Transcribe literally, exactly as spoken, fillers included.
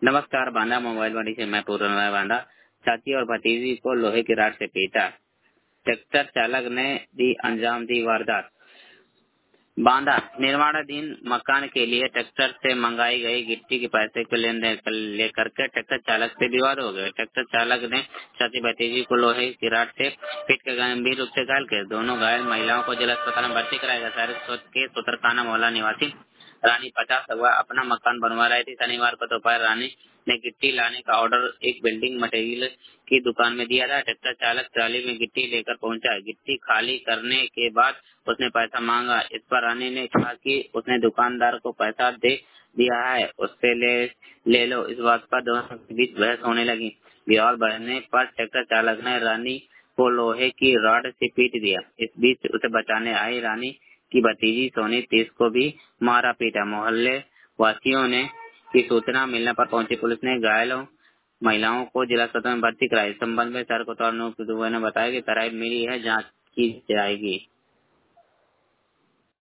नमस्कार। बांदा मोबाइल मंडी से मैं पूर्ण राय बांदा। चाची और भतीजी को लोहे की राड से पीटा, ट्रैक्टर चालक ने दी अंजाम दी वारदात। बांदा निर्माणाधीन मकान के लिए ट्रैक्टर से मंगाई गई गिट्टी के पैसे को लेन देन लेकर के ट्रैक्टर चालक से विवाद हो गए। ट्रैक्टर चालक ने चाची भतीजी को लोहे की राड से पीट कर गंभीर रूप से घायल किया। दोनों घायल महिलाओं को जिला अस्पताल में भर्ती कराया गया। शहर के सुतरखाना मोहल्ला निवासी रानी पचास अगवा अपना मकान बनवा रही थी। शनिवार को दोपहर रानी ने गिट्टी लाने का ऑर्डर एक बिल्डिंग मटेरियल की दुकान में दिया था। ट्रैक्टर चालक ट्राली में गिट्टी लेकर पहुंचा। गिट्टी खाली करने के बाद उसने पैसा मांगा। इस पर रानी ने कहा कि उसने दुकानदार को पैसा दे दिया है, उससे ले ले लो। इस बात पर दोनों के बीच बहस होने लगी। विवाद बढ़ने पर ट्रैक्टर चालक ने रानी को लोहे की रॉड से पीट दिया। इस बीच उसे बचाने आई रानी की भतीजी सोनी तीस को भी मारा पीटा। मोहल्ले वासियों ने की सूचना मिलने पर पहुंची पुलिस ने घायलों महिलाओं को जिला अस्पताल में भर्ती कराया। इस संबंध में सर कोतवाल ने बताया कि तराई मिली है, जांच की जाएगी।